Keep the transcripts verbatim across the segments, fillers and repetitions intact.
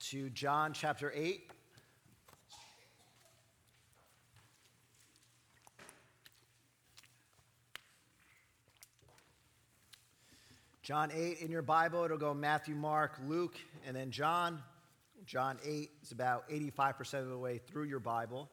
to John chapter eight. John eight in your Bible, it'll go Matthew, Mark, Luke, and then John. John eight is about eighty-five percent of the way through your Bible.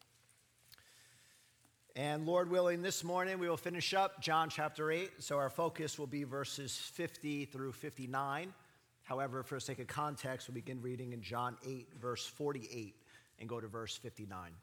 And Lord willing, this morning we will finish up John chapter eight, so our focus will be verses fifty through fifty-nine. However, for the sake of context, we'll begin reading in John eight, verse forty-eight, and go to verse fifty-nine.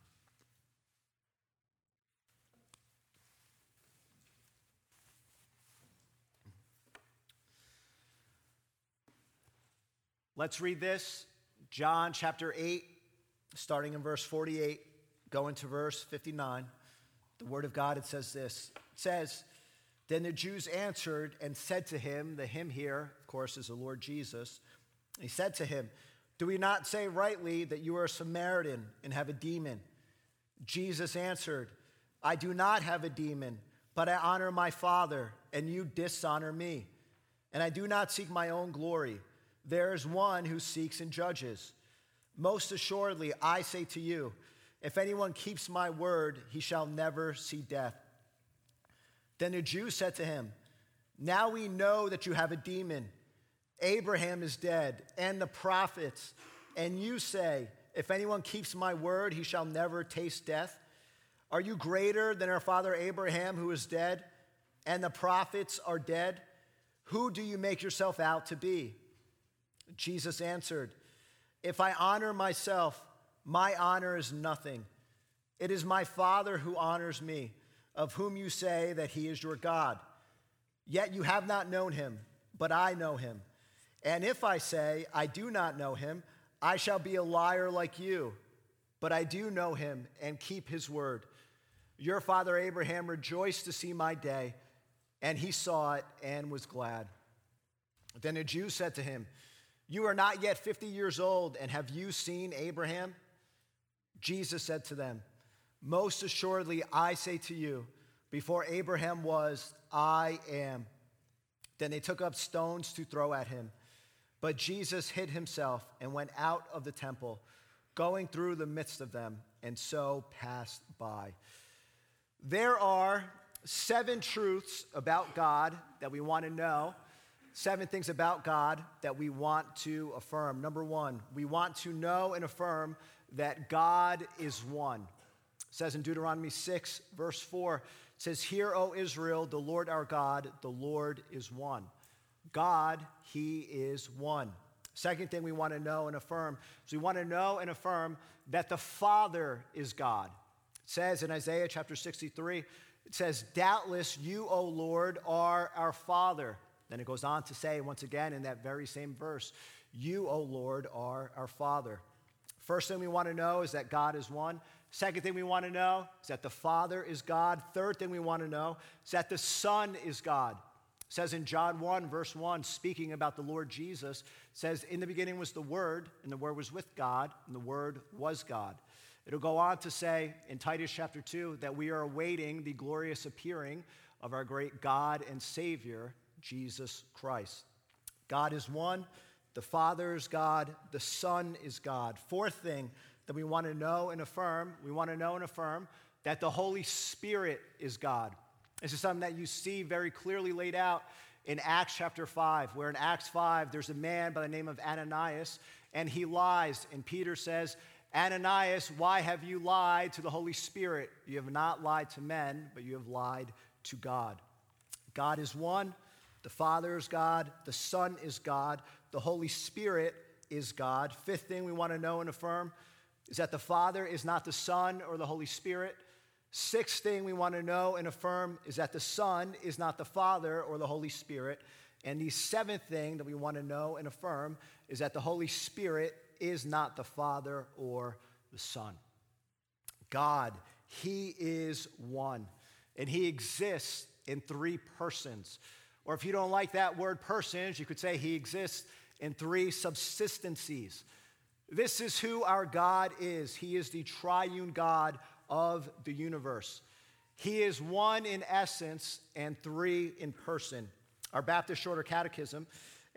Let's read this, John chapter eight, starting in verse forty-eight, going to verse fifty-nine. The word of God, it says this. It says, "Then the Jews answered and said to him," the him here, of course, is the Lord Jesus. He said to him, "Do we not say rightly that you are a Samaritan and have a demon?" Jesus answered, "I do not have a demon, but I honor my Father, and you dishonor me. And I do not seek my own glory. There is one who seeks and judges. Most assuredly, I say to you, if anyone keeps my word, he shall never see death." Then the Jews said to him, "Now we know that you have a demon. Abraham is dead, and the prophets, and you say, if anyone keeps my word, he shall never taste death. Are you greater than our father Abraham, who is dead, and the prophets are dead? Who do you make yourself out to be?" Jesus answered, "If I honor myself, my honor is nothing. It is my Father who honors me, of whom you say that he is your God. Yet you have not known him, but I know him. And if I say I do not know him, I shall be a liar like you. But I do know him and keep his word. Your father Abraham rejoiced to see my day, and he saw it and was glad." Then the Jews said to him, "You are not yet fifty years old, and have you seen Abraham?" Jesus said to them, "Most assuredly, I say to you, before Abraham was, I am." Then they took up stones to throw at him. But Jesus hid himself and went out of the temple, going through the midst of them, and so passed by. There are seven truths about God that we want to know. Seven things about God that we want to affirm. Number one, we want to know and affirm that God is one. It says in Deuteronomy six, verse four, it says, "Hear, O Israel, the Lord our God, the Lord is one." God, he is one. Second thing we want to know and affirm is we want to know and affirm that the Father is God. It says in Isaiah chapter sixty-three, it says, "Doubtless you, O Lord, are our Father." Then it goes on to say, once again, in that very same verse, "You, O Lord, are our Father." First thing we want to know is that God is one. Second thing we want to know is that the Father is God. Third thing we want to know is that the Son is God. It says in John one, verse one, speaking about the Lord Jesus, it says, "In the beginning was the Word, and the Word was with God, and the Word was God." It'll go on to say in Titus chapter two that we are awaiting the glorious appearing of our great God and Savior, Jesus Christ. God is one, the Father is God, the Son is God. Fourth thing that we want to know and affirm, we want to know and affirm that the Holy Spirit is God. This is something that you see very clearly laid out in Acts chapter five, where in Acts five, there's a man by the name of Ananias, and he lies, and Peter says, "Ananias, why have you lied to the Holy Spirit? You have not lied to men, but you have lied to God." God is one. The Father is God, the Son is God, the Holy Spirit is God. Fifth thing we want to know and affirm is that the Father is not the Son or the Holy Spirit. Sixth thing we want to know and affirm is that the Son is not the Father or the Holy Spirit. And the seventh thing that we want to know and affirm is that the Holy Spirit is not the Father or the Son. God, he is one, and he exists in three persons. Or if you don't like that word persons, you could say he exists in three subsistencies. This is who our God is. He is the triune God of the universe. He is one in essence and three in person. Our Baptist Shorter Catechism,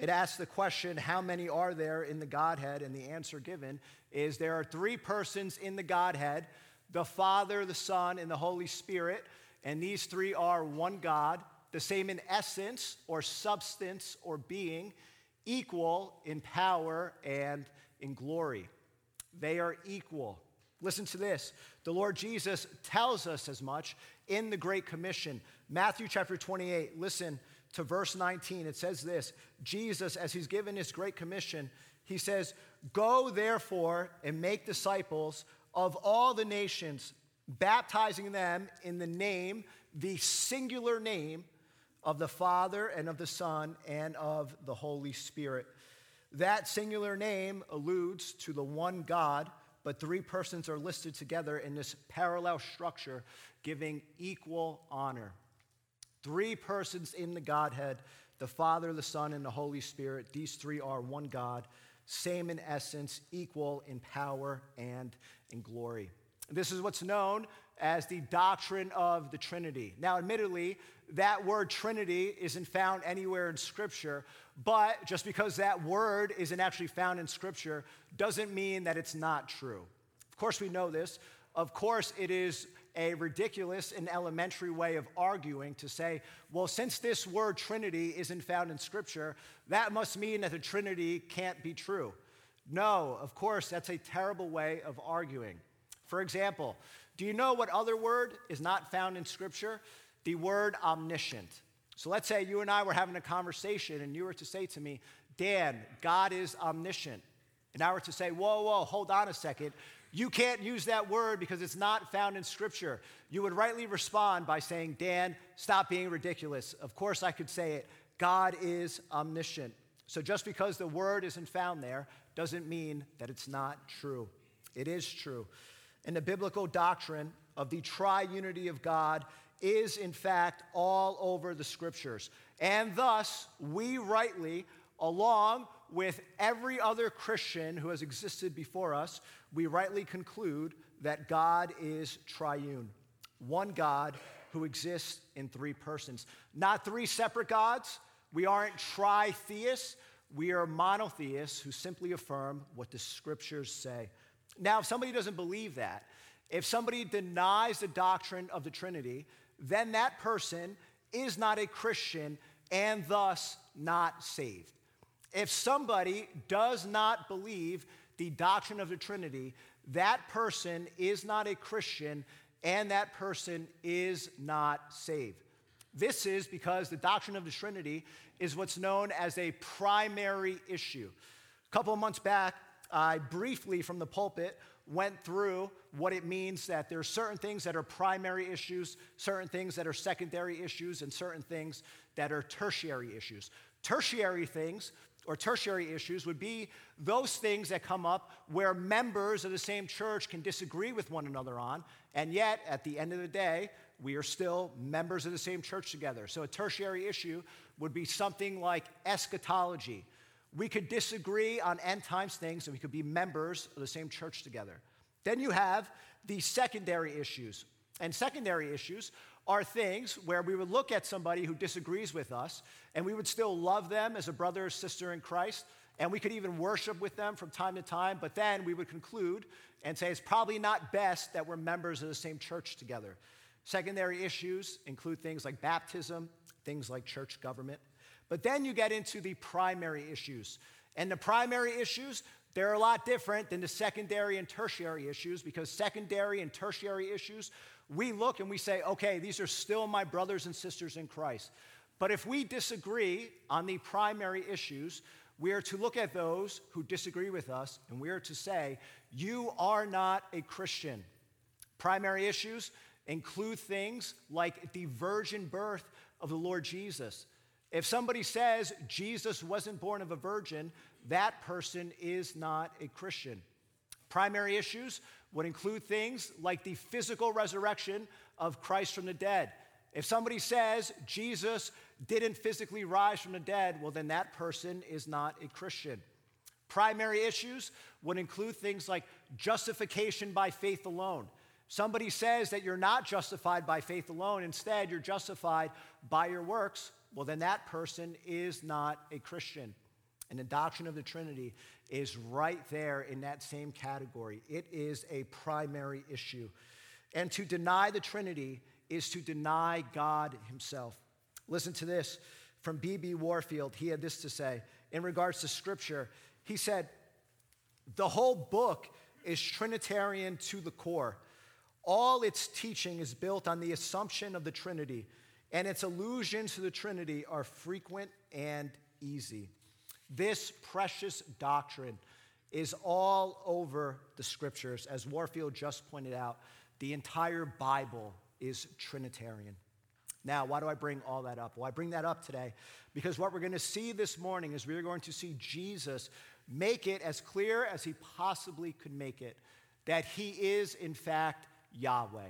it asks the question, how many are there in the Godhead? And the answer given is there are three persons in the Godhead, the Father, the Son, and the Holy Spirit. And these three are one God, the same in essence or substance or being, equal in power and in glory. They are equal. Listen to this. The Lord Jesus tells us as much in the Great Commission. Matthew chapter twenty-eight, listen to verse nineteen. It says this, Jesus, as he's given his Great Commission, he says, "Go therefore and make disciples of all the nations, baptizing them in the name, the singular name of the Father and of the Son and of the Holy Spirit." That singular name alludes to the one God, but three persons are listed together in this parallel structure, giving equal honor. Three persons in the Godhead, the Father, the Son, and the Holy Spirit. These three are one God, same in essence, equal in power and in glory. This is what's known as the doctrine of the Trinity. Now, admittedly, that word Trinity isn't found anywhere in Scripture, but just because that word isn't actually found in Scripture doesn't mean that it's not true. Of course, we know this. Of course, it is a ridiculous and elementary way of arguing to say, well, since this word Trinity isn't found in Scripture, that must mean that the Trinity can't be true. No, of course, that's a terrible way of arguing. For example, do you know what other word is not found in Scripture? The word omniscient. So let's say you and I were having a conversation and you were to say to me, Dan, God is omniscient. And I were to say, whoa, whoa, hold on a second. You can't use that word because it's not found in Scripture. You would rightly respond by saying, Dan, stop being ridiculous. Of course I could say it. God is omniscient. So just because the word isn't found there doesn't mean that it's not true. It is true. And the biblical doctrine of the triunity of God is, in fact, all over the Scriptures. And thus, we rightly, along with every other Christian who has existed before us, we rightly conclude that God is triune. One God who exists in three persons. Not three separate gods. We aren't tri-theists. We are monotheists who simply affirm what the Scriptures say. Now, if somebody doesn't believe that, if somebody denies the doctrine of the Trinity, then that person is not a Christian and thus not saved. If somebody does not believe the doctrine of the Trinity, that person is not a Christian and that person is not saved. This is because the doctrine of the Trinity is what's known as a primary issue. A couple of months back, I briefly from the pulpit went through what it means that there are certain things that are primary issues, certain things that are secondary issues, and certain things that are tertiary issues. Tertiary things or tertiary issues would be those things that come up where members of the same church can disagree with one another on, and yet at the end of the day, we are still members of the same church together. So a tertiary issue would be something like eschatology. We could disagree on end times things, and we could be members of the same church together. Then you have the secondary issues. And secondary issues are things where we would look at somebody who disagrees with us, and we would still love them as a brother or sister in Christ, and we could even worship with them from time to time, but then we would conclude and say it's probably not best that we're members of the same church together. Secondary issues include things like baptism, things like church government. But then you get into the primary issues. And the primary issues, they're a lot different than the secondary and tertiary issues, because secondary and tertiary issues, we look and we say, okay, these are still my brothers and sisters in Christ. But if we disagree on the primary issues, we are to look at those who disagree with us, and we are to say, you are not a Christian. Primary issues include things like the virgin birth of the Lord Jesus. If somebody says Jesus wasn't born of a virgin, that person is not a Christian. Primary issues would include things like the physical resurrection of Christ from the dead. If somebody says Jesus didn't physically rise from the dead, well, then that person is not a Christian. Primary issues would include things like justification by faith alone. Somebody says that you're not justified by faith alone, instead you're justified by your works, well, then that person is not a Christian. And the doctrine of the Trinity is right there in that same category. It is a primary issue. And to deny the Trinity is to deny God himself. Listen to this from B B Warfield. He had this to say in regards to Scripture. He said, the whole book is Trinitarian to the core. All its teaching is built on the assumption of the Trinity, and its allusions to the Trinity are frequent and easy. This precious doctrine is all over the Scriptures. As Warfield just pointed out, the entire Bible is Trinitarian. Now, why do I bring all that up? Well, I bring that up today because what we're going to see this morning is we're going to see Jesus make it as clear as he possibly could make it that he is, in fact, Yahweh.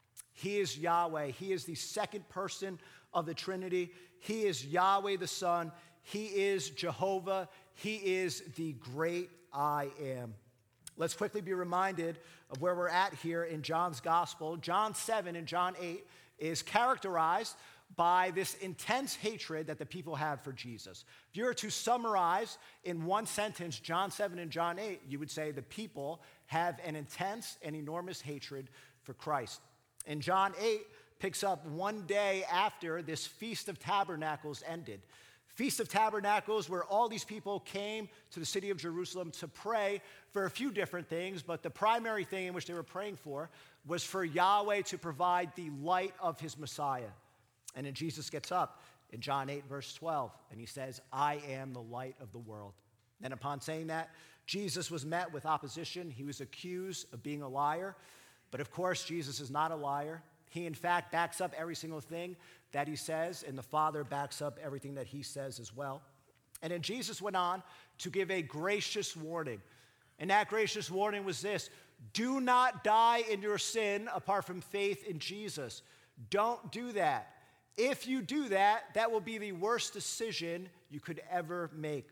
He is Yahweh. He is the second person of the Trinity. He is Yahweh the Son. He is Jehovah. He is the great I am. Let's quickly be reminded of where we're at here in John's Gospel. John seven and John eight is characterized by this intense hatred that the people have for Jesus. If you were to summarize in one sentence John seven and John eight, you would say the people have an intense and enormous hatred for Christ. And John eight picks up one day after this Feast of Tabernacles ended. Feast of Tabernacles, where all these people came to the city of Jerusalem to pray for a few different things, but the primary thing in which they were praying for was for Yahweh to provide the light of his Messiah. And then Jesus gets up in John eight, verse twelve, and he says, I am the light of the world. And upon saying that, Jesus was met with opposition. He was accused of being a liar. But of course, Jesus is not a liar. He, in fact, backs up every single thing that he says, and the Father backs up everything that he says as well. And then Jesus went on to give a gracious warning. And that gracious warning was this: do not die in your sin apart from faith in Jesus. Don't do that. If you do that, that will be the worst decision you could ever make.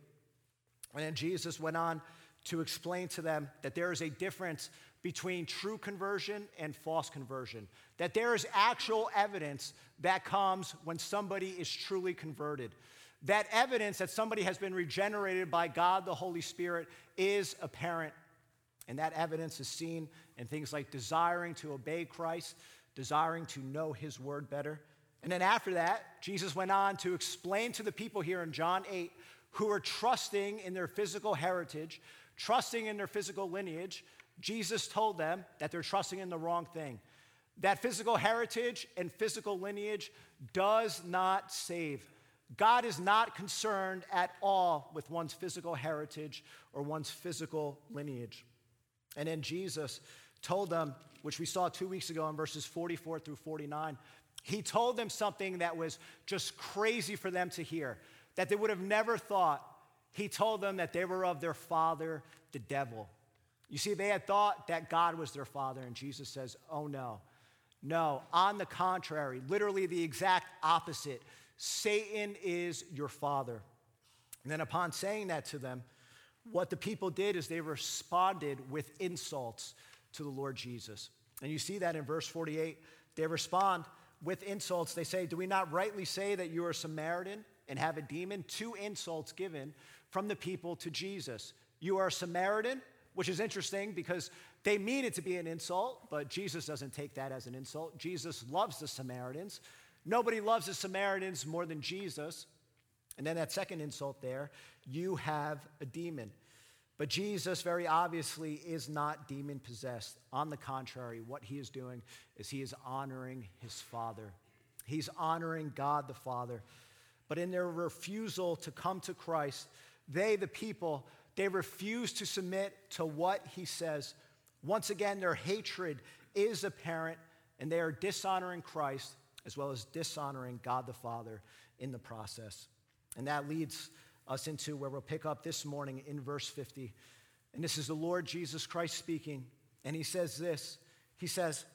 And then Jesus went on to explain to them that there is a difference between true conversion and false conversion, that there is actual evidence that comes when somebody is truly converted. That evidence that somebody has been regenerated by God, the Holy Spirit, is apparent. And that evidence is seen in things like desiring to obey Christ, desiring to know his word better. And then after that, Jesus went on to explain to the people here in John eight who are trusting in their physical heritage, trusting in their physical lineage. Jesus told them that they're trusting in the wrong thing. That physical heritage and physical lineage does not save. God is not concerned at all with one's physical heritage or one's physical lineage. And then Jesus told them, which we saw two weeks ago in verses forty-four through forty-nine, he told them something that was just crazy for them to hear, that they would have never thought. He told them that they were of their father, the devil. You see, they had thought that God was their father, and Jesus says, oh no. No, on the contrary, literally the exact opposite. Satan is your father. And then upon saying that to them, what the people did is they responded with insults to the Lord Jesus. And you see that in verse forty-eight. They respond with insults. They say, do we not rightly say that you are a Samaritan and have a demon? Two insults given from the people to Jesus. You are a Samaritan, which is interesting because they mean it to be an insult, but Jesus doesn't take that as an insult. Jesus loves the Samaritans. Nobody loves the Samaritans more than Jesus. And then that second insult there, you have a demon. But Jesus very obviously is not demon-possessed. On the contrary, what he is doing is he is honoring his Father. He's honoring God the Father. But in their refusal to come to Christ, they, the people, they refuse to submit to what he says. Once again, their hatred is apparent, and they are dishonoring Christ as well as dishonoring God the Father in the process. And that leads us into where we'll pick up this morning in verse fifty. And this is the Lord Jesus Christ speaking. And he says this, he says,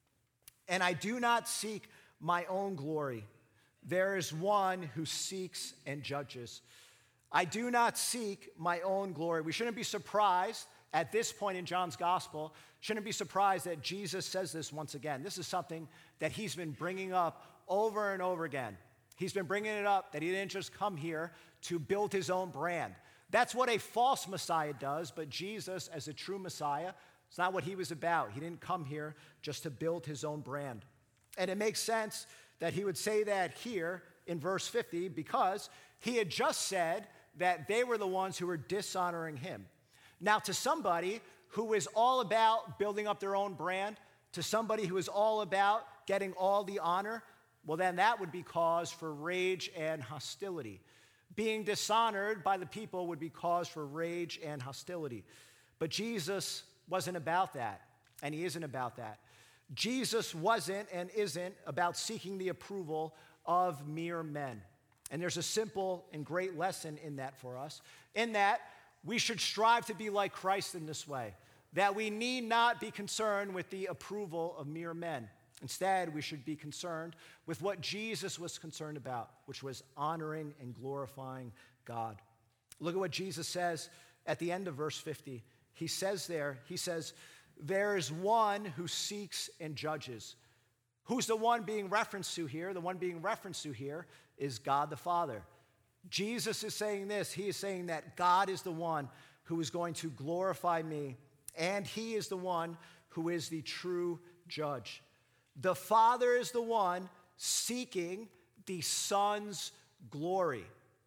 and I do not seek my own glory. There is one who seeks and judges. I do not seek my own glory. We shouldn't be surprised at this point in John's gospel, shouldn't be surprised that Jesus says this once again. This is something that he's been bringing up over and over again. He's been bringing it up that he didn't just come here to build his own brand, That's what a false Messiah does, but Jesus, as a true Messiah, it's not what he was about. He didn't come here just to build his own brand. And it makes sense that he would say that here in verse fifty because he had just said that they were the ones who were dishonoring him. Now, to somebody who is all about building up their own brand, to somebody who is all about getting all the honor, well, then that would be cause for rage and hostility. Being dishonored by the people would be cause for rage and hostility. But Jesus wasn't about that, and he isn't about that. Jesus wasn't and isn't about seeking the approval of mere men. And there's a simple and great lesson in that for us, in that we should strive to be like Christ in this way, that we need not be concerned with the approval of mere men. Instead, we should be concerned with what Jesus was concerned about, which was honoring and glorifying God. Look at what Jesus says at the end of verse fifty. He says there, he says, there is one who seeks and judges. Who's the one being referenced to here? The one being referenced to here is God the Father. Jesus is saying this. He is saying that God is the one who is going to glorify me, and he is the one who is the true judge. The Father is the one seeking the Son's glory.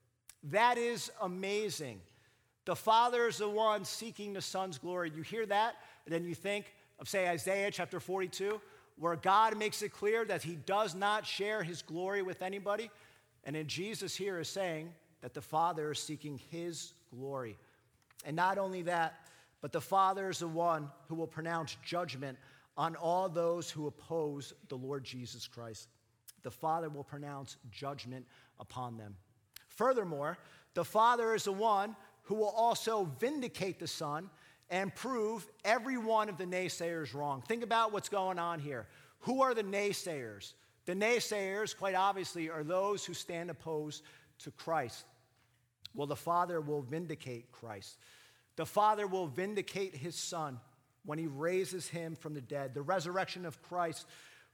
That is amazing. The Father is the one seeking the Son's glory. You hear that, and then you think of, say, Isaiah chapter forty-two, where God makes it clear that he does not share his glory with anybody. And then Jesus here is saying that the Father is seeking his glory. And not only that, but the Father is the one who will pronounce judgment on all those who oppose the Lord Jesus Christ. The Father will pronounce judgment upon them. Furthermore, the Father is the one who will also vindicate the Son and prove every one of the naysayers wrong. Think about what's going on here. Who are the naysayers? The naysayers, quite obviously, are those who stand opposed to Christ. Well, the Father will vindicate Christ. The Father will vindicate his Son when he raises him from the dead. The resurrection of Christ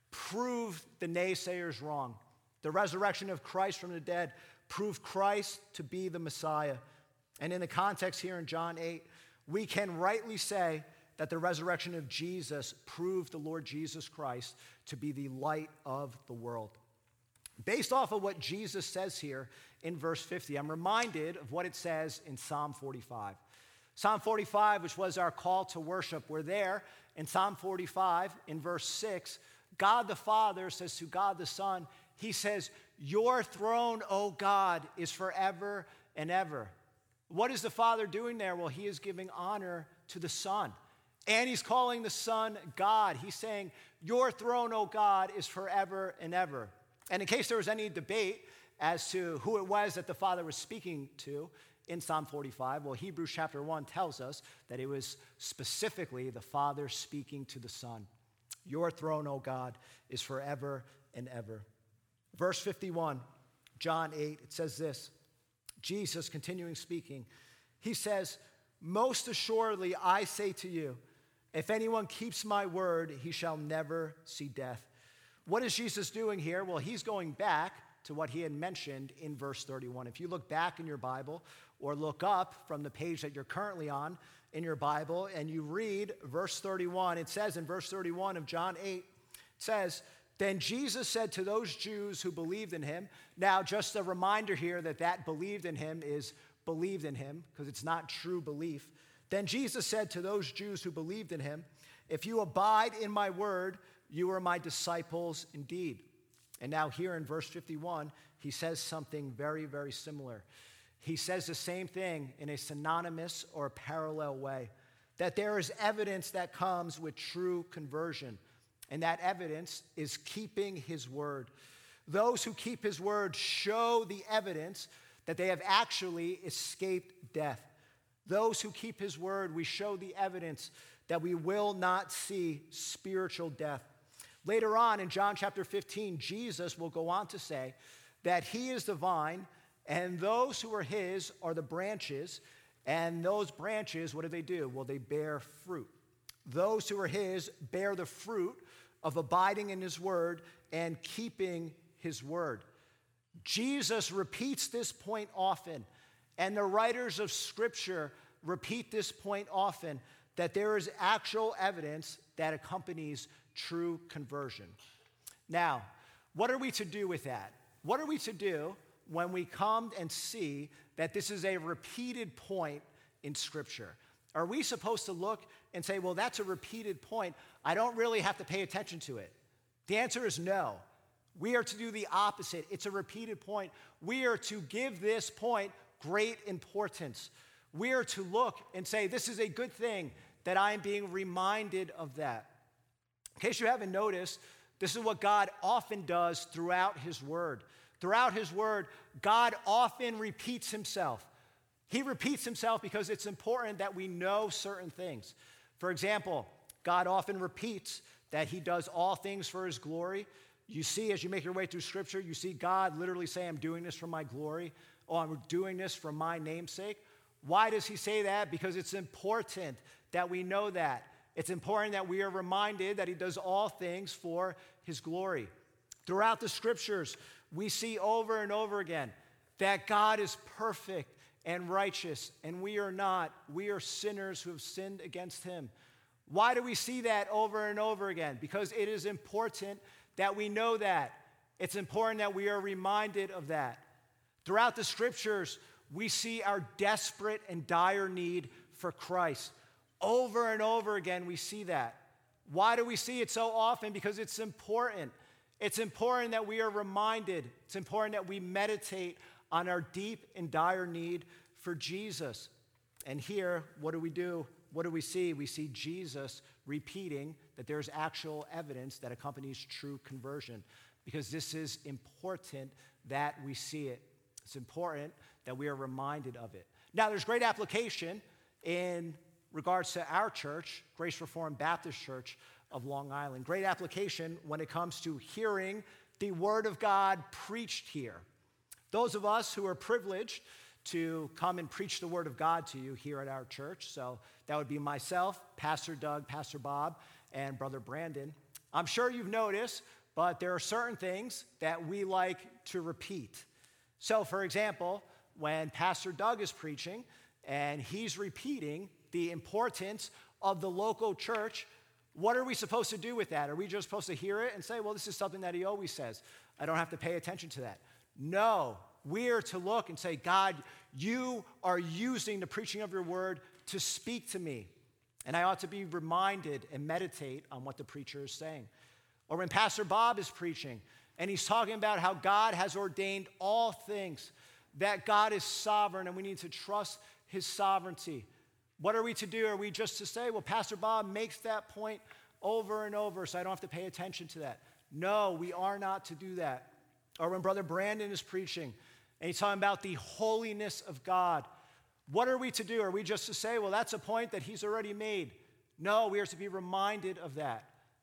proved the naysayers wrong. The resurrection of Christ from the dead proved Christ to be the Messiah. And in the context here in John eight, we can rightly say that the resurrection of Jesus proved the Lord Jesus Christ to be the light of the world. Based off of what Jesus says here in verse fifty, I'm reminded of what it says in Psalm forty-five. Psalm forty-five, which was our call to worship, we're there in Psalm forty-five, in verse six, God the Father says to God the Son, he says, your throne, O God, is forever and ever. What is the Father doing there? Well, he is giving honor to the Son. And he's calling the Son God. He's saying, your throne, O God, is forever and ever. And in case there was any debate as to who it was that the Father was speaking to in Psalm forty-five, well, Hebrews chapter one tells us that it was specifically the Father speaking to the Son. Your throne, O God, is forever and ever. Verse fifty-one, John eight, it says this. Jesus, continuing speaking, he says, most assuredly I say to you, if anyone keeps my word, he shall never see death. What is Jesus doing here? Well, he's going back to what he had mentioned in verse thirty-one. If you look back in your Bible or look up from the page that you're currently on in your Bible and you read verse thirty-one, it says in verse thirty-one of John eight, it says, then Jesus said to those Jews who believed in him, now just a reminder here that that believed in him is believed in him because it's not true belief. Then Jesus said to those Jews who believed in him, if you abide in my word, you are my disciples indeed. And now here in verse fifty-one, he says something very, very similar. He says the same thing in a synonymous or parallel way, that there is evidence that comes with true conversion. And that evidence is keeping his word. Those who keep his word show the evidence that they have actually escaped death. Those who keep his word, we show the evidence that we will not see spiritual death. Later on in John chapter fifteen, Jesus will go on to say that he is the vine, and those who are his are the branches, and those branches, what do they do? Well, they bear fruit. Those who are his bear the fruit of abiding in his word and keeping his word. Jesus repeats this point often, And the writers of Scripture repeat this point often, that there is actual evidence that accompanies true conversion. Now, what are we to do with that? What are we to do when we come and see that this is a repeated point in Scripture? Are we supposed to look and say, well, that's a repeated point, I don't really have to pay attention to it? The answer is no. We are to do the opposite. It's a repeated point. We are to give this point great importance. We are to look and say, this is a good thing that I am being reminded of that. In case you haven't noticed, this is what God often does throughout his word. Throughout his word, God often repeats himself. He repeats himself because it's important that we know certain things. For example, God often repeats that he does all things for his glory. You see, as you make your way through Scripture, you see God literally say, I'm doing this for my glory. Oh, I'm doing this for my name's sake. Why does he say that? Because it's important that we know that. It's important that we are reminded that he does all things for his glory. Throughout the Scriptures, we see over and over again that God is perfect and righteous, and we are not. We are sinners who have sinned against him. Why do we see that over and over again? Because it is important that we know that. It's important that we are reminded of that. Throughout the Scriptures, we see our desperate and dire need for Christ. Over and over again, we see that. Why do we see it so often? Because it's important. It's important that we are reminded. It's important that we meditate on our deep and dire need for Jesus. And here, what do we do? What do we see? We see Jesus repeating that there's actual evidence that accompanies true conversion, because this is important that we see it. It's important that we are reminded of it. Now, there's great application in regards to our church, Grace Reformed Baptist Church of Long Island. Great application when it comes to hearing the Word of God preached here. Those of us who are privileged to come and preach the Word of God to you here at our church, so that would be myself, Pastor Doug, Pastor Bob, and Brother Brandon. I'm sure you've noticed, but there are certain things that we like to repeat. So, for example, when Pastor Doug is preaching and he's repeating the importance of the local church, what are we supposed to do with that? Are we just supposed to hear it and say, well, this is something that he always says, I don't have to pay attention to that? No, we are to look and say, God, you are using the preaching of your word to speak to me, and I ought to be reminded and meditate on what the preacher is saying. Or when Pastor Bob is preaching and he's talking about how God has ordained all things, that God is sovereign and we need to trust his sovereignty. What are we to do? Are we just to say, well, Pastor Bob makes that point over and over, so I don't have to pay attention to that? No, we are not to do that. Or when Brother Brandon is preaching and he's talking about the holiness of God, what are we to do? Are we just to say, well, that's a point that he's already made? No, we are to be reminded of that.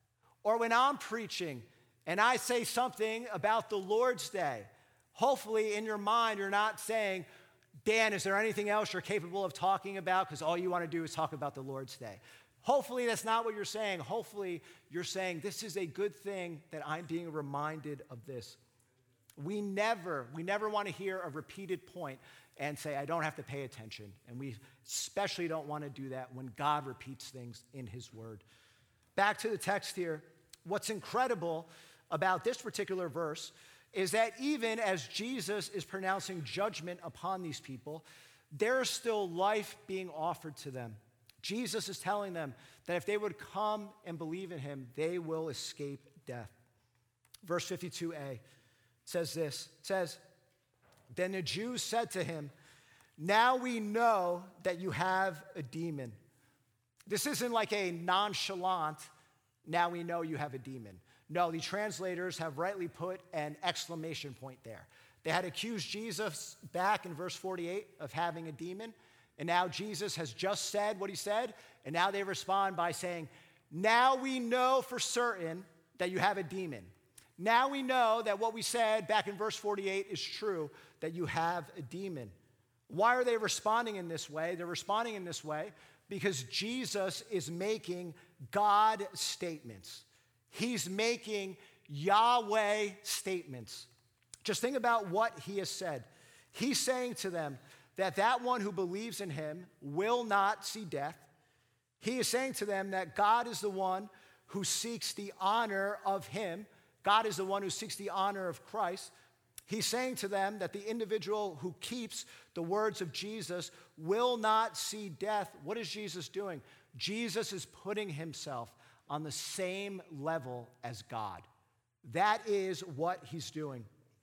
Or when I'm preaching and I say something about the Lord's Day, hopefully in your mind you're not saying, Dan, is there anything else you're capable of talking about? Because all you want to do is talk about the Lord's Day. Hopefully that's not what you're saying. Hopefully you're saying, this is a good thing that I'm being reminded of this. We never, we never want to hear a repeated point and say, I don't have to pay attention. And we especially don't want to do that when God repeats things in his word. Back to the text here. What's incredible about this particular verse is that even as Jesus is pronouncing judgment upon these people, there is still life being offered to them. Jesus is telling them that if they would come and believe in him, they will escape death. Verse fifty-two a says this. It says, then the Jews said to him, now we know that you have a demon. This isn't like a nonchalant, now we know you have a demon. No, the translators have rightly put an exclamation point there. They had accused Jesus back in verse forty-eight of having a demon, and now Jesus has just said what he said, and now they respond by saying, now we know for certain that you have a demon. Now we know that what we said back in verse forty-eight is true, that you have a demon. Why are they responding in this way? They're responding in this way because Jesus is making God statements. He's making Yahweh statements. Just think about what he has said. He's saying to them that that one who believes in him will not see death. He is saying to them that God is the one who seeks the honor of him. God is the one who seeks the honor of Christ. He's saying to them that the individual who keeps the words of Jesus will not see death. What is Jesus doing? Jesus is putting himself on the same level as God. That is what he's doing.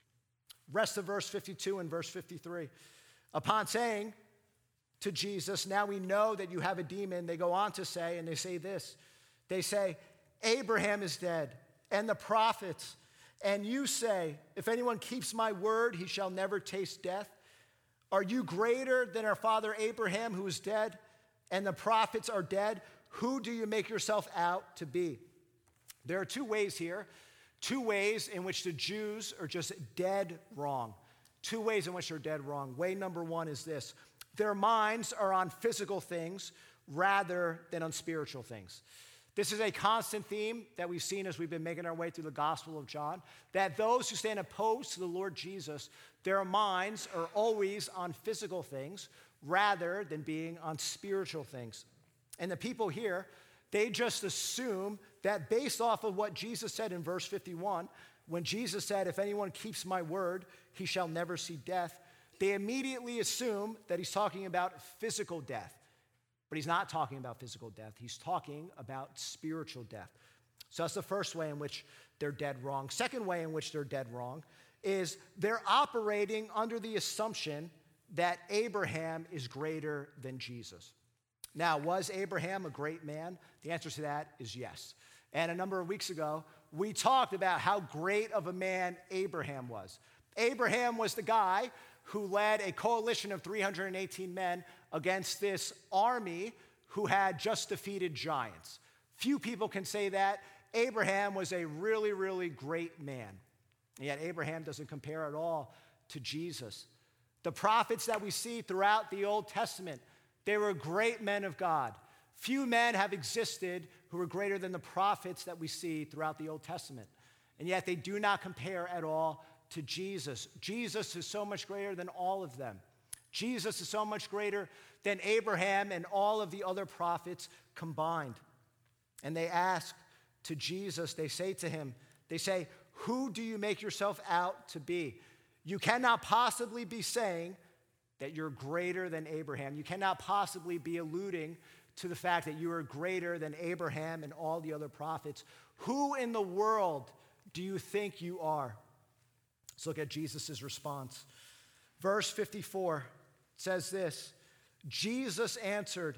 Rest of verse fifty-two and verse fifty-three. Upon saying to Jesus, now we know that you have a demon, they go on to say, and they say this. They say, Abraham is dead, and the prophets, and you say, if anyone keeps my word, he shall never taste death. Are you greater than our father Abraham, who is dead, and the prophets are dead? Who do you make yourself out to be? There are two ways here, two ways in which the Jews are just dead wrong. Two ways in which they're dead wrong. Way number one is this. Their minds are on physical things rather than on spiritual things. This is a constant theme that we've seen as we've been making our way through the Gospel of John, that those who stand opposed to the Lord Jesus, their minds are always on physical things rather than being on spiritual things. And the people here, they just assume that based off of what Jesus said in verse fifty-one, when Jesus said, if anyone keeps my word, he shall never see death, they immediately assume that he's talking about physical death. But he's not talking about physical death. He's talking about spiritual death. So that's the first way in which they're dead wrong. Second way in which they're dead wrong is they're operating under the assumption that Abraham is greater than Jesus. Now, was Abraham a great man? The answer to that is yes. And a number of weeks ago, we talked about how great of a man Abraham was. Abraham was the guy who led a coalition of three hundred eighteen men against this army who had just defeated giants. Few people can say that. Abraham was a really, really great man. And yet Abraham doesn't compare at all to Jesus. The prophets that we see throughout the Old Testament, they were great men of God. Few men have existed who are greater than the prophets that we see throughout the Old Testament. And yet they do not compare at all to Jesus. Jesus is so much greater than all of them. Jesus is so much greater than Abraham and all of the other prophets combined. And they ask to Jesus, they say to him, they say, who do you make yourself out to be? You cannot possibly be saying that you're greater than Abraham. You cannot possibly be alluding to the fact that you are greater than Abraham and all the other prophets. Who in the world do you think you are? Let's look at Jesus' response. Verse fifty-four says this, Jesus answered,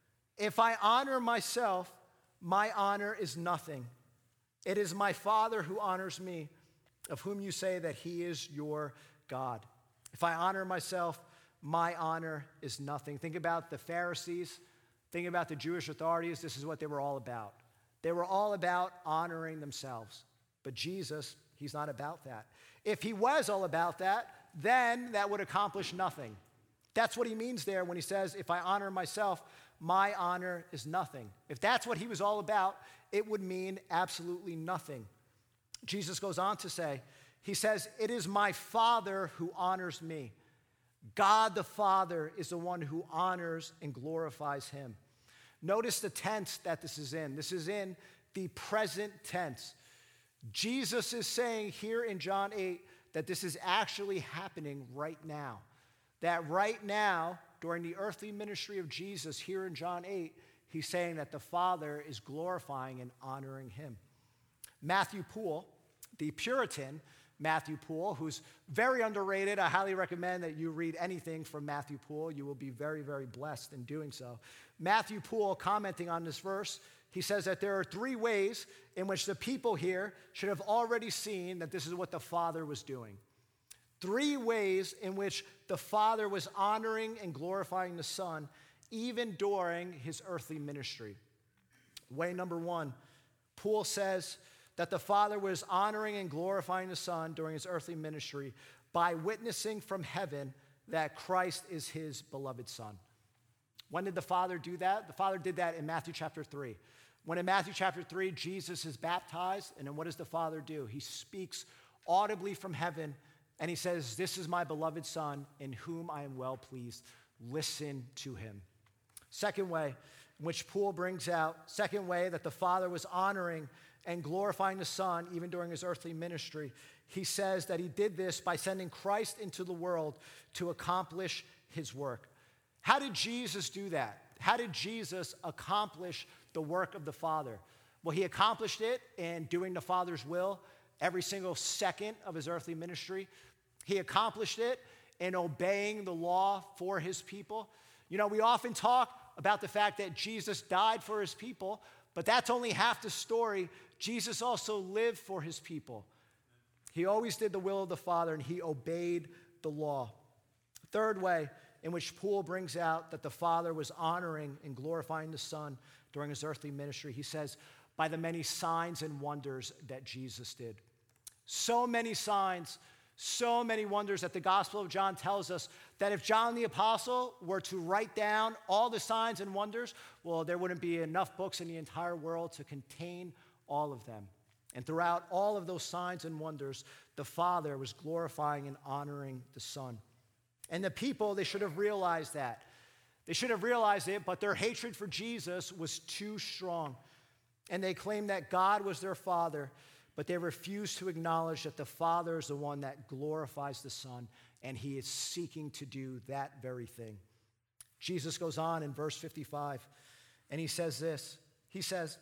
if I honor myself, my honor is nothing. It is my Father who honors me, of whom you say that he is your God. If I honor myself, my honor is nothing. Think about the Pharisees. Think about the Jewish authorities. This is what they were all about. They were all about honoring themselves. But Jesus, he's not about that. If he was all about that, then that would accomplish nothing. That's what he means there when he says, if I honor myself, my honor is nothing. If that's what he was all about, it would mean absolutely nothing. Jesus goes on to say, he says, it is my Father who honors me. God the Father is the one who honors and glorifies him. Notice the tense that this is in. This is in the present tense. Jesus is saying here in John eight that this is actually happening right now. That right now, during the earthly ministry of Jesus here in John eight, he's saying that the Father is glorifying and honoring him. Matthew Poole, the Puritan Matthew Poole, who's very underrated. I highly recommend that you read anything from Matthew Poole. You will be very, very blessed in doing so. Matthew Poole, commenting on this verse, he says that there are three ways in which the people here should have already seen that this is what the Father was doing. Three ways in which the Father was honoring and glorifying the Son, even during his earthly ministry. Way number one, Poole says that the Father was honoring and glorifying the Son during his earthly ministry by witnessing from heaven that Christ is his beloved Son. When did the Father do that? The Father did that in Matthew chapter three. When in Matthew chapter three, Jesus is baptized, and then what does the Father do? He speaks audibly from heaven And he says, this is my beloved Son, in whom I am well pleased. Listen to him. Second way, in which Poole brings out, second way that the Father was honoring and glorifying the Son, even during his earthly ministry, he says that he did this by sending Christ into the world to accomplish his work. How did Jesus do that? How did Jesus accomplish the work of the Father? Well, he accomplished it in doing the Father's will every single second of his earthly ministry. He accomplished it in obeying the law for his people. You know, we often talk about the fact that Jesus died for his people, but that's only half the story. Jesus also lived for his people. He always did the will of the Father, and he obeyed the law. Third way in which Poole brings out that the Father was honoring and glorifying the Son during his earthly ministry, he says, by the many signs and wonders that Jesus did. So many signs, so many wonders that the Gospel of John tells us that if John the Apostle were to write down all the signs and wonders, well, there wouldn't be enough books in the entire world to contain all of them. And throughout all of those signs and wonders, the Father was glorifying and honoring the Son. And the people, they should have realized that. They should have realized it, but their hatred for Jesus was too strong. And they claimed that God was their Father, but they refused to acknowledge that the Father is the one that glorifies the Son, and he is seeking to do that very thing. Jesus goes on in verse fifty-five, and he says this. He says,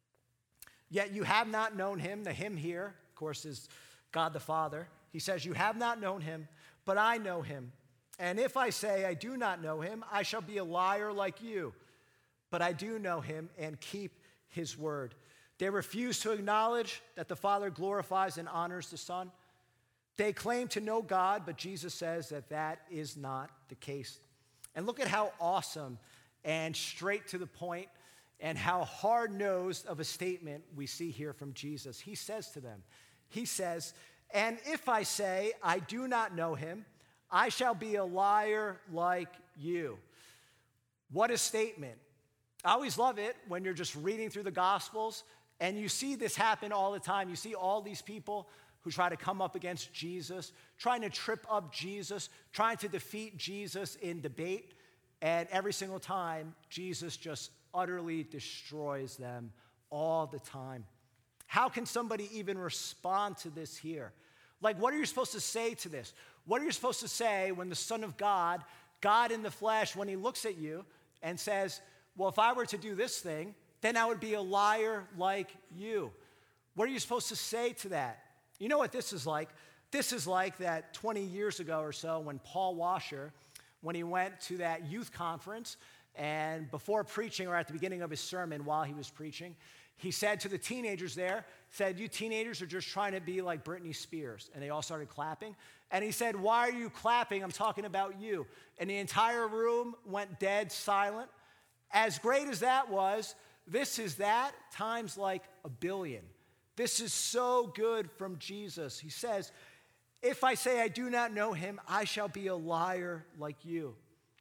yet you have not known him. The him here, of course, is God the Father. He says, you have not known him, but I know him. And if I say I do not know him, I shall be a liar like you. But I do know him and keep his word. They refuse to acknowledge that the Father glorifies and honors the Son. They claim to know God, but Jesus says that that is not the case. And look at how awesome and straight to the point and how hard-nosed of a statement we see here from Jesus. He says to them, he says, and if I say I do not know him, I shall be a liar like you. What a statement. I always love it when you're just reading through the Gospels and you see this happen all the time. You see all these people who try to come up against Jesus, trying to trip up Jesus, trying to defeat Jesus in debate. And every single time, Jesus just utterly destroys them all the time. How can somebody even respond to this here? Like, what are you supposed to say to this? What are you supposed to say when the Son of God, God in the flesh, when he looks at you and says, well, if I were to do this thing, then I would be a liar like you. What are you supposed to say to that? You know what this is like? This is like that twenty years ago or so when Paul Washer, when he went to that youth conference, and before preaching or at the beginning of his sermon while he was preaching, he said to the teenagers there, said, you teenagers are just trying to be like Britney Spears. And they all started clapping. And he said, why are you clapping? I'm talking about you. And the entire room went dead silent. As great as that was, this is that times like a billion. This is so good from Jesus. He says, if I say I do not know him, I shall be a liar like you.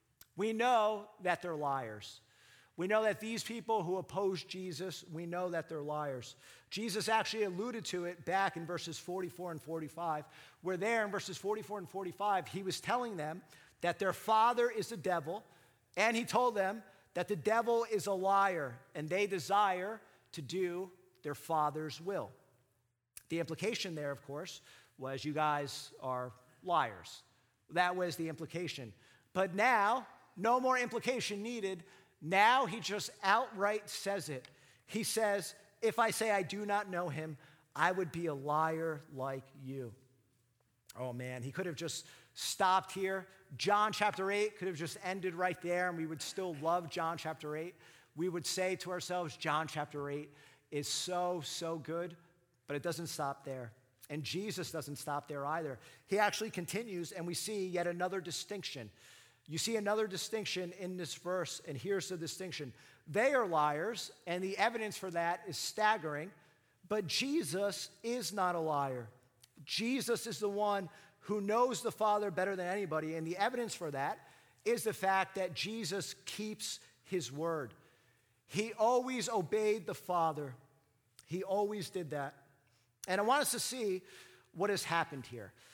We know that they're liars. We know that these people who oppose Jesus, we know that they're liars. Jesus actually alluded to it back in verses forty-four and forty-five, where there in verses forty-four and forty-five, he was telling them that their father is the devil, and he told them that the devil is a liar, and they desire to do their father's will. The implication there, of course, was you guys are liars. That was the implication. But now, no more implication needed. Now he just outright says it. He says, if I say I do not know him, I would be a liar like you. Oh man, he could have just stopped here. John chapter eight could have just ended right there, and we would still love John chapter eight. We would say to ourselves, John chapter eight is so, so good, but it doesn't stop there. And Jesus doesn't stop there either. He actually continues, and we see yet another distinction. You see another distinction in this verse, and here's the distinction. They are liars, and the evidence for that is staggering, but Jesus is not a liar. Jesus is the one who knows the Father better than anybody, and the evidence for that is the fact that Jesus keeps his word. He always obeyed the Father. He always did that. And I want us to see what has happened here.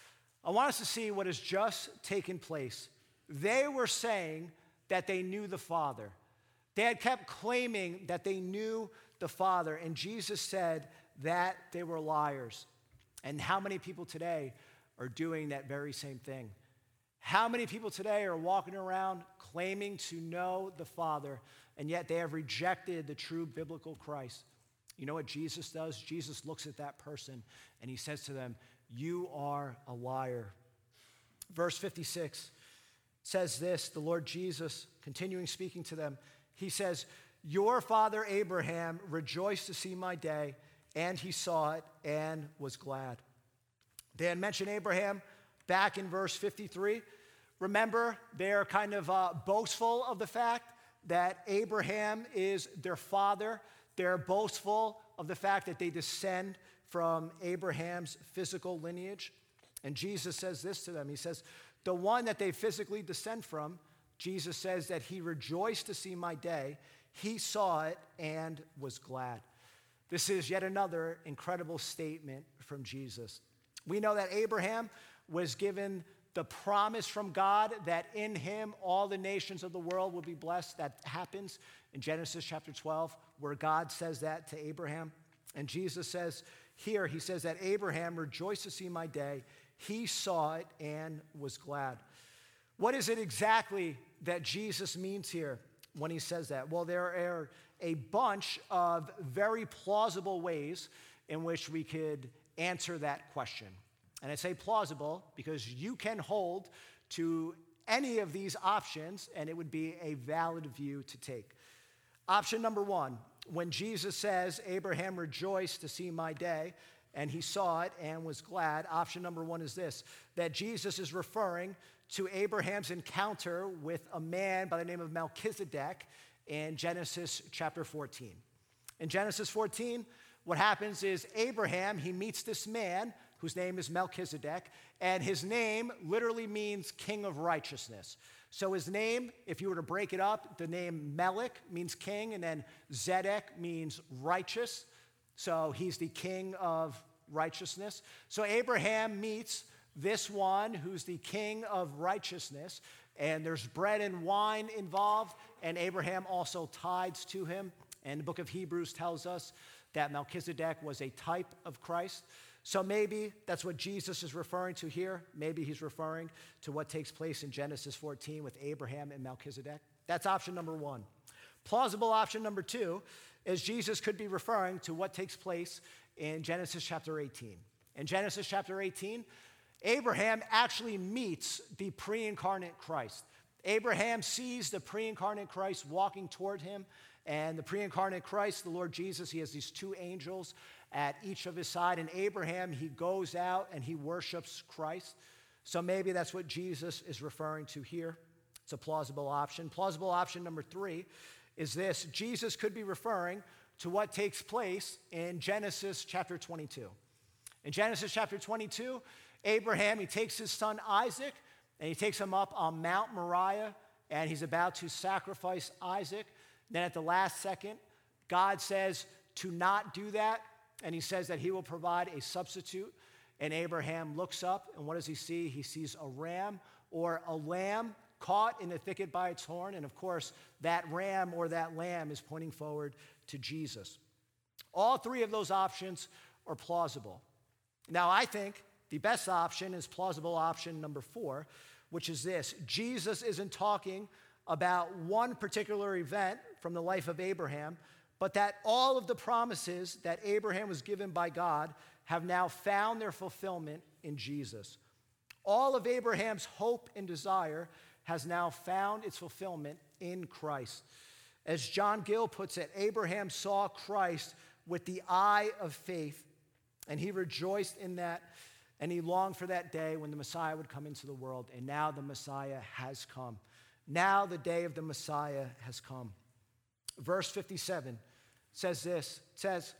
I want us to see what has just taken place. They were saying that they knew the Father. They had kept claiming that they knew the Father, and Jesus said that they were liars. And how many people today are doing that very same thing? How many people today are walking around claiming to know the Father, and yet they have rejected the true biblical Christ? You know what Jesus does? Jesus looks at that person and he says to them, "You are a liar." Verse fifty-six says this, the Lord Jesus, continuing speaking to them, he says, "Your father Abraham rejoiced to see my day, and he saw it and was glad." They had mentioned Abraham back in verse fifty-three. Remember, they're kind of uh, boastful of the fact that Abraham is their father. They're boastful of the fact that they descend from Abraham's physical lineage. And Jesus says this to them. He says, the one that they physically descend from, Jesus says that he rejoiced to see my day. He saw it and was glad. This is yet another incredible statement from Jesus. We know that Abraham was given the promise from God that in him all the nations of the world will be blessed. That happens in Genesis chapter twelve, where God says that to Abraham. And Jesus says here, he says that Abraham rejoiced to see my day. He saw it and was glad. What is it exactly that Jesus means here when he says that? Well, there are a bunch of very plausible ways in which we could answer that question. And I say plausible because you can hold to any of these options and it would be a valid view to take. Option number one, when Jesus says, Abraham rejoiced to see my day, and he saw it and was glad, option number one is this, that Jesus is referring to Abraham's encounter with a man by the name of Melchizedek in Genesis chapter fourteen. In Genesis fourteen, what happens is Abraham, he meets this man whose name is Melchizedek, and his name literally means king of righteousness. So his name, if you were to break it up, the name Melech means king, and then Zedek means righteous. So he's the king of righteousness. So Abraham meets this one who's the king of righteousness, and there's bread and wine involved, and Abraham also tithes to him. And the book of Hebrews tells us that Melchizedek was a type of Christ. So maybe that's what Jesus is referring to here. Maybe he's referring to what takes place in Genesis fourteen with Abraham and Melchizedek. That's option number one. Plausible option number two is Jesus could be referring to what takes place in Genesis chapter eighteen. In Genesis chapter eighteen, Abraham actually meets the pre-incarnate Christ. Abraham sees the pre-incarnate Christ walking toward him, and the pre-incarnate Christ, the Lord Jesus, he has these two angels at each of his side, and Abraham, he goes out and he worships Christ. So maybe that's what Jesus is referring to here. It's a plausible option. Plausible option number three is this. Jesus could be referring to what takes place in Genesis chapter twenty-two. In Genesis chapter twenty-two, Abraham, he takes his son Isaac, and he takes him up on Mount Moriah, and he's about to sacrifice Isaac. Then at the last second, God says to not do that, and he says that he will provide a substitute. And Abraham looks up, and what does he see? He sees a ram or a lamb caught in the thicket by its horn. And of course, that ram or that lamb is pointing forward to Jesus. All three of those options are plausible. Now, I think the best option is plausible option number four, which is this. Jesus isn't talking about one particular event from the life of Abraham, but that all of the promises that Abraham was given by God have now found their fulfillment in Jesus. All of Abraham's hope and desire has now found its fulfillment in Christ. As John Gill puts it, Abraham saw Christ with the eye of faith, and he rejoiced in that, and he longed for that day when the Messiah would come into the world, and now the Messiah has come. Now the day of the Messiah has come. Verse fifty-seven says this, it says,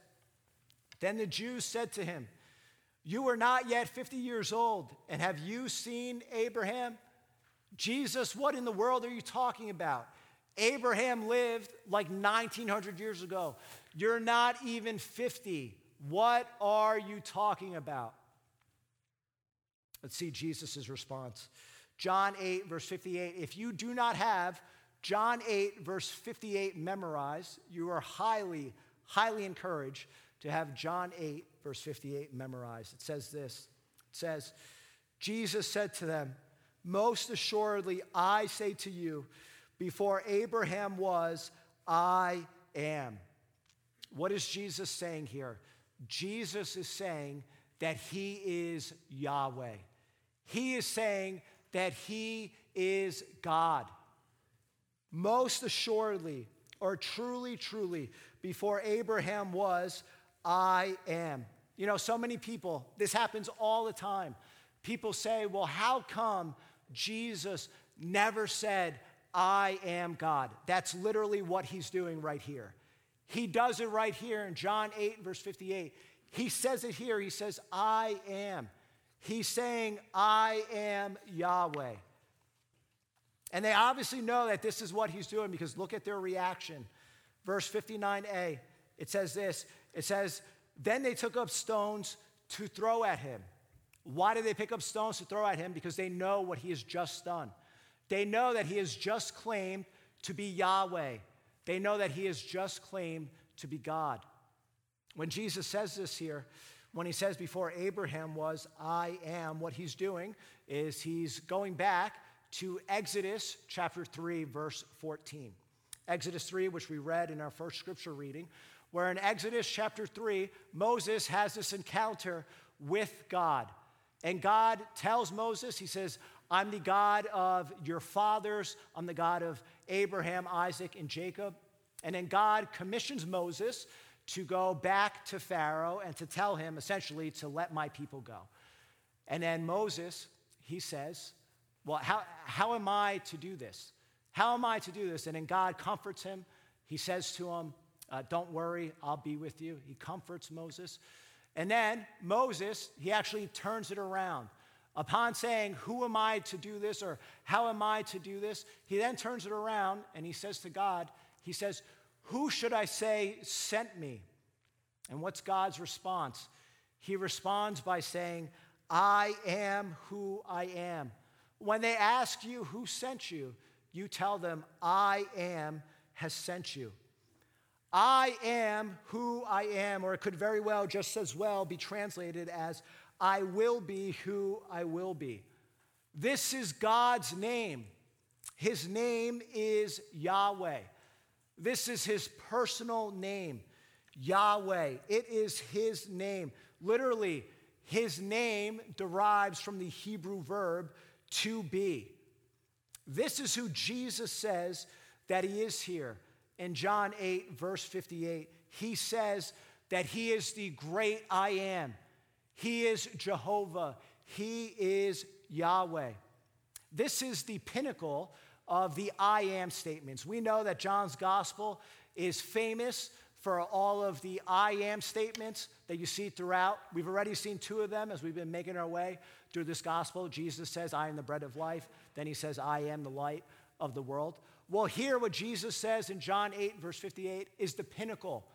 then the Jews said to him, you are not yet fifty years old, and have you seen Abraham? Jesus, what in the world are you talking about? Abraham lived like nineteen hundred years ago. You're not even fifty. What are you talking about? Let's see Jesus' response. John eight, verse fifty-eight. If you do not have John eight, verse fifty-eight memorized, you are highly, highly encouraged to have John eight, verse fifty-eight memorized. It says this. It says, Jesus said to them, most assuredly, I say to you, before Abraham was, I am. What is Jesus saying here? Jesus is saying that he is Yahweh. He is saying that he is God. Most assuredly, or truly, truly, before Abraham was, I am. You know, so many people, this happens all the time. People say, well, how come Jesus never said, I am God? That's literally what he's doing right here. He does it right here in John eight, verse fifty-eight. He says it here. He says, I am. He's saying, I am Yahweh. And they obviously know that this is what he's doing because look at their reaction. Verse fifty-nine a, it says this. It says, then they took up stones to throw at him. Why did they pick up stones to throw at him? Because they know what he has just done. They know that he has just claimed to be Yahweh. They know that he has just claimed to be God. When Jesus says this here, when he says before Abraham was, I am, what he's doing is he's going back to Exodus chapter three, verse fourteen. Exodus three, which we read in our first scripture reading, where in Exodus chapter three, Moses has this encounter with God. And God tells Moses, he says, I'm the God of your fathers. I'm the God of Abraham, Isaac, and Jacob. And then God commissions Moses to go back to Pharaoh and to tell him essentially to let my people go. And then Moses, he says, well, how, how am I to do this? How am I to do this? And then God comforts him. He says to him, uh, don't worry, I'll be with you. He comforts Moses. And then Moses, he actually turns it around. Upon saying, who am I to do this, or how am I to do this? He then turns it around and he says to God, he says, who should I say sent me? And what's God's response? He responds by saying, I am who I am. When they ask you who sent you, you tell them, I am has sent you. I am who I am, or it could very well just as well be translated as I will be who I will be. This is God's name. His name is Yahweh. This is his personal name, Yahweh. It is his name. Literally, his name derives from the Hebrew verb to be. This is who Jesus says that he is here. In John eight, verse fifty-eight, he says that he is the great I am. He is Jehovah. He is Yahweh. This is the pinnacle of the I am statements. We know that John's gospel is famous for all of the I am statements that you see throughout. We've already seen two of them as we've been making our way through this gospel. Jesus says, I am the bread of life. Then he says, I am the light of the world. Well, here what Jesus says in John eight, verse fifty-eight is the pinnacle.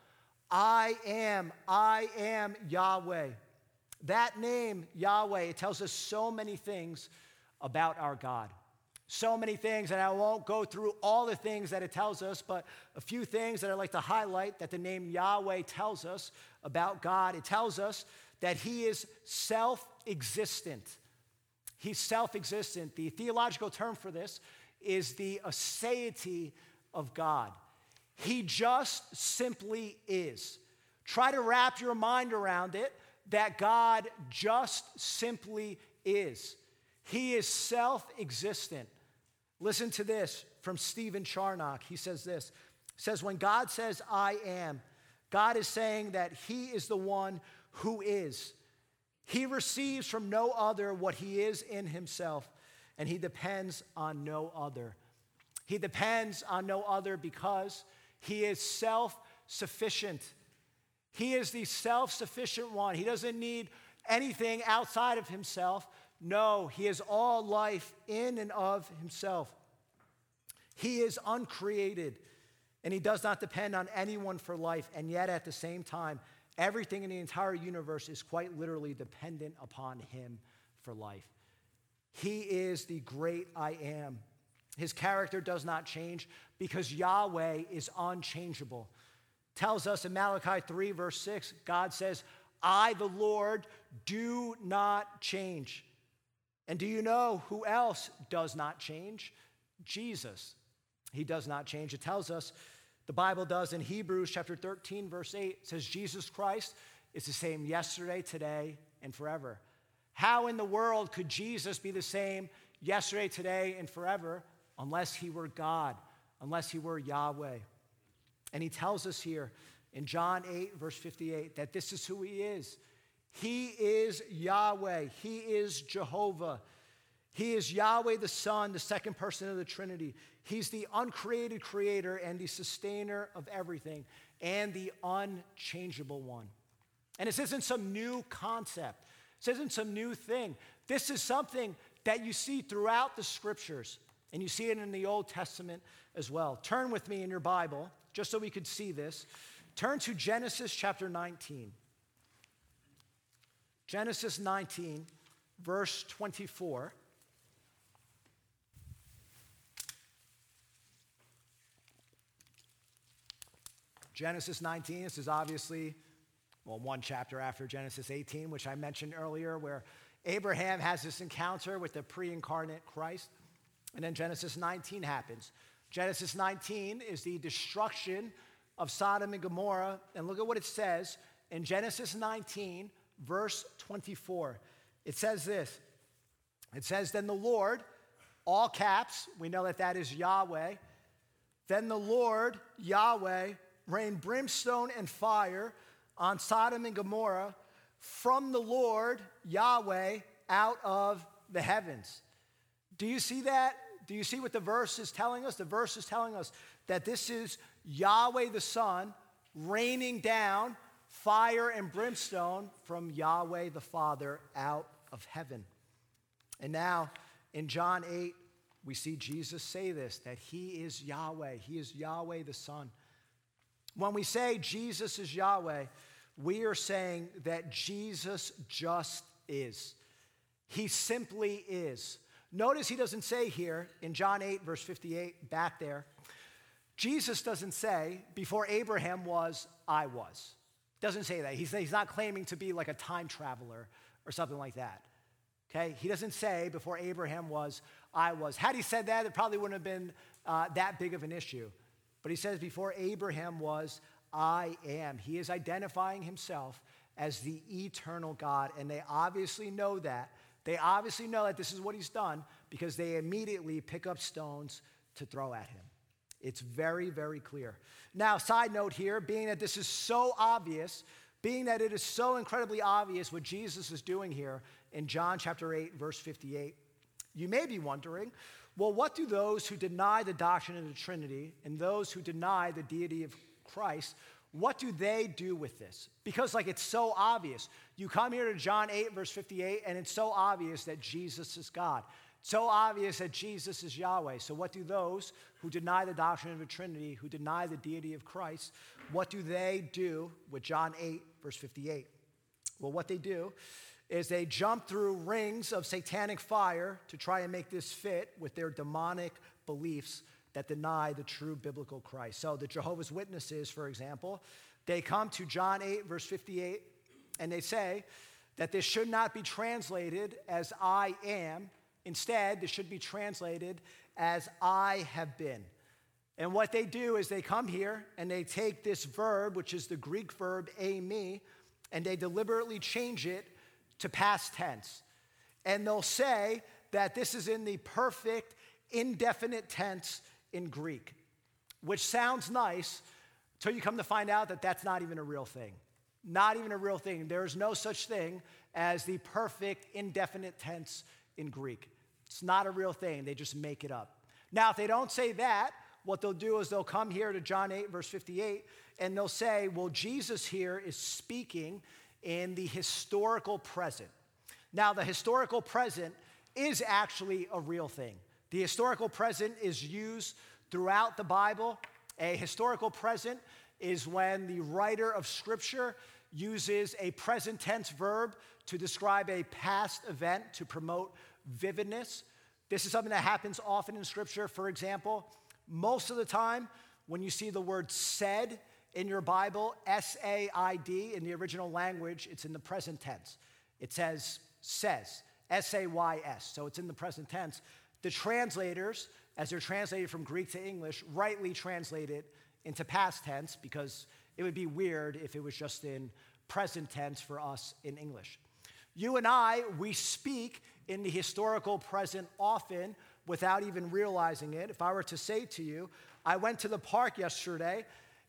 I am, I am Yahweh. That name, Yahweh, it tells us so many things about our God. So many things, and I won't go through all the things that it tells us, but a few things that I'd like to highlight that the name Yahweh tells us about God. It tells us that he is self-existent. He's self-existent. The theological term for this is the aseity of God. He just simply is. Try to wrap your mind around it, that God just simply is. He is self-existent. Listen to this from Stephen Charnock. He says this. He says, when God says, I am, God is saying that he is the one who is. He receives from no other what he is in himself, and he depends on no other. He depends on no other because he is self-sufficient. He is the self-sufficient one. He doesn't need anything outside of himself. No, he is all life in and of himself. He is uncreated, and he does not depend on anyone for life. And yet, at the same time, everything in the entire universe is quite literally dependent upon him for life. He is the great I am. His character does not change because Yahweh is unchangeable. Tells us in Malachi three, verse six, God says, I, the Lord, do not change. And do you know who else does not change? Jesus. He does not change. It tells us, the Bible does in Hebrews chapter thirteen, verse eight, it says Jesus Christ is the same yesterday, today, and forever. How in the world could Jesus be the same yesterday, today, and forever unless he were God, unless he were Yahweh? And he tells us here in John eight, verse fifty-eight, that this is who he is. He is Yahweh. He is Jehovah. He is Yahweh the Son, the second person of the Trinity. He's the uncreated creator and the sustainer of everything and the unchangeable one. And this isn't some new concept. This isn't some new thing. This is something that you see throughout the scriptures, and you see it in the Old Testament as well. Turn with me in your Bible, just so we could see this. Turn to Genesis chapter nineteen. Genesis nineteen, verse twenty-four. Genesis nineteen, this is obviously, well, one chapter after Genesis eighteen, which I mentioned earlier, where Abraham has this encounter with the pre-incarnate Christ. And then Genesis nineteen happens. Genesis nineteen is the destruction of Sodom and Gomorrah. And look at what it says in Genesis nineteen, verse twenty-four. It says this. It says, then the Lord, all caps, we know that that is Yahweh. Then the Lord, Yahweh, rained brimstone and fire on Sodom and Gomorrah from the Lord, Yahweh, out of the heavens. Do you see that? Do you see what the verse is telling us? The verse is telling us that this is Yahweh the Son raining down fire and brimstone from Yahweh the Father out of heaven. And now in John eight, we see Jesus say this, that he is Yahweh. He is Yahweh the Son. When we say Jesus is Yahweh, we are saying that Jesus just is. He simply is. Notice he doesn't say here in John eight, verse fifty-eight, back there, Jesus doesn't say, before Abraham was, I was. Doesn't say that. He's, he's not claiming to be like a time traveler or something like that. Okay? He doesn't say, before Abraham was, I was. Had he said that, it probably wouldn't have been uh, that big of an issue. But he says, before Abraham was, I am. He is identifying himself as the eternal God, and they obviously know that. They obviously know that this is what he's done because they immediately pick up stones to throw at him. It's very, very clear. Now, side note here, being that this is so obvious, being that it is so incredibly obvious what Jesus is doing here in John chapter eight, verse fifty-eight, you may be wondering, well, what do those who deny the doctrine of the Trinity and those who deny the deity of Christ, what do they do with this? Because, like, it's so obvious. You come here to John eight, verse fifty-eight, and it's so obvious that Jesus is God. So obvious that Jesus is Yahweh. So what do those who deny the doctrine of the Trinity, who deny the deity of Christ, what do they do with John eight, verse fifty-eight? Well, what they do is they jump through rings of satanic fire to try and make this fit with their demonic beliefs that deny the true biblical Christ. So the Jehovah's Witnesses, for example, they come to John eight, verse fifty-eight, and they say that this should not be translated as I am. Instead, this should be translated as I have been. And what they do is they come here and they take this verb, which is the Greek verb eimi, and they deliberately change it to past tense. And they'll say that this is in the perfect indefinite tense in Greek, which sounds nice until you come to find out that that's not even a real thing. Not even a real thing. There is no such thing as the perfect indefinite tense in Greek. It's not a real thing. They just make it up. Now, if they don't say that, what they'll do is they'll come here to John eight, verse fifty-eight, and they'll say, well, Jesus here is speaking in the historical present. Now, the historical present is actually a real thing. The historical present is used throughout the Bible. A historical present is when the writer of Scripture uses a present tense verb to describe a past event to promote vividness. This is something that happens often in Scripture. For example, most of the time when you see the word said in your Bible, S A I D, in the original language, it's in the present tense. It says says, S A Y S, so it's in the present tense. The translators, as they're translated from Greek to English, rightly translate it into past tense because it would be weird if it was just in present tense for us in English. You and I, we speak in the historical present often without even realizing it. If I were to say to you, I went to the park yesterday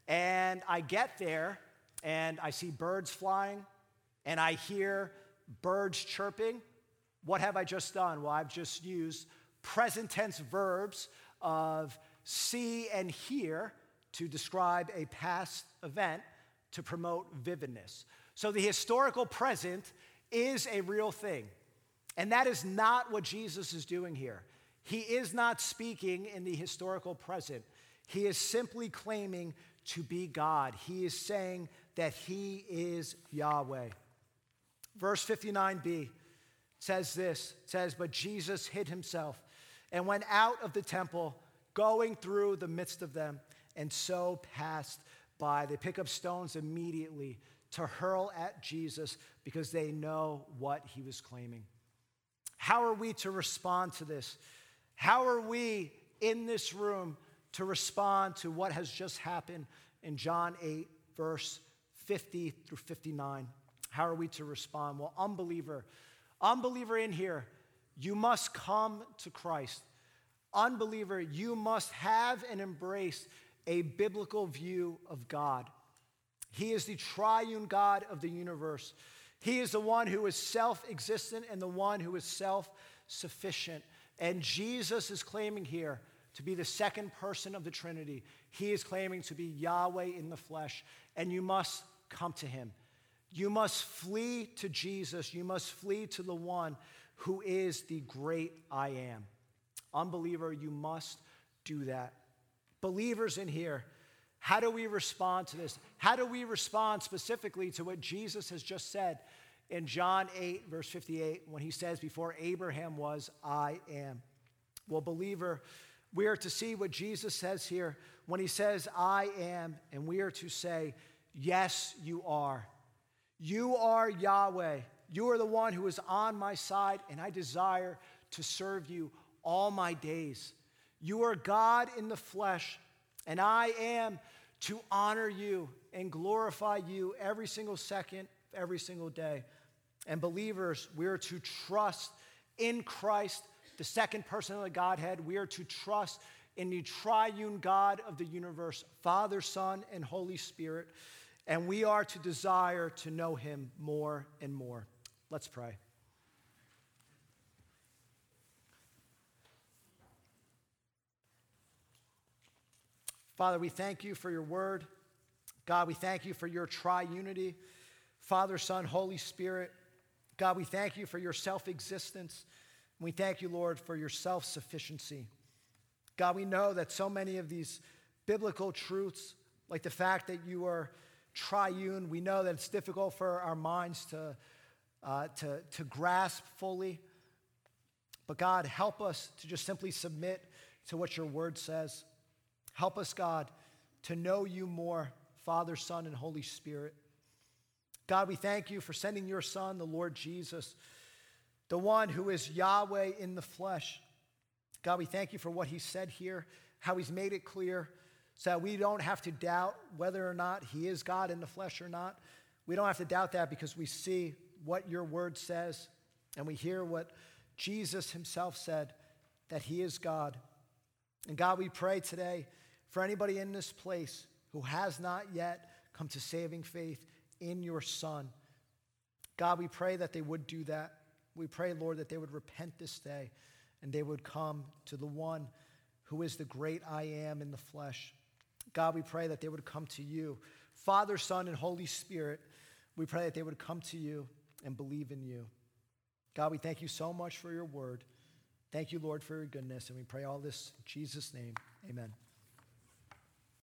and I get there and I see birds flying and I hear birds chirping, what have I just done? Well, I've just used present tense verbs of see and hear to describe a past event to promote vividness. So the historical present is a real thing. And that is not what Jesus is doing here. He is not speaking in the historical present. He is simply claiming to be God. He is saying that he is Yahweh. Verse fifty-nine b says this, it says, but Jesus hid himself and went out of the temple, going through the midst of them, and so passed by. They pick up stones immediately to hurl at Jesus because they know what he was claiming. How are we to respond to this? How are we in this room to respond to what has just happened in John eight, verse fifty through fifty-nine? How are we to respond? Well, unbeliever, unbeliever in here, you must come to Christ. Unbeliever, you must have and embrace a biblical view of God. He is the triune God of the universe. He is the one who is self-existent and the one who is self-sufficient. And Jesus is claiming here to be the second person of the Trinity. He is claiming to be Yahweh in the flesh, and you must come to him. You must flee to Jesus. You must flee to the one who is the great I am. Unbeliever, you must do that. Believers in here, how do we respond to this? How do we respond specifically to what Jesus has just said in John eight, verse fifty-eight, when he says, before Abraham was, I am? Well, believer, we are to see what Jesus says here when he says, I am, and we are to say, yes, you are. You are Yahweh. You are the one who is on my side, and I desire to serve you all my days. You are God in the flesh, and I am to honor you and glorify you every single second, every single day. And believers, we are to trust in Christ, the second person of the Godhead. We are to trust in the triune God of the universe, Father, Son, and Holy Spirit. And we are to desire to know him more and more. Let's pray. Father, we thank you for your word. God, we thank you for your triunity. Father, Son, Holy Spirit. God, we thank you for your self-existence. We thank you, Lord, for your self-sufficiency. God, we know that so many of these biblical truths, like the fact that you are triune, we know that it's difficult for our minds to, uh, to, to grasp fully. But God, help us to just simply submit to what your word says. Help us, God, to know you more, Father, Son, and Holy Spirit. God, we thank you for sending your Son, the Lord Jesus, the one who is Yahweh in the flesh. God, we thank you for what he said here, how he's made it clear so that we don't have to doubt whether or not he is God in the flesh or not. We don't have to doubt that because we see what your word says and we hear what Jesus himself said, that he is God. And God, we pray today for anybody in this place who has not yet come to saving faith in your Son. God, we pray that they would do that. We pray, Lord, that they would repent this day and they would come to the one who is the great I am in the flesh. God, we pray that they would come to you. Father, Son, and Holy Spirit, we pray that they would come to you and believe in you. God, we thank you so much for your word. Thank you, Lord, for your goodness. And we pray all this in Jesus' name. Amen.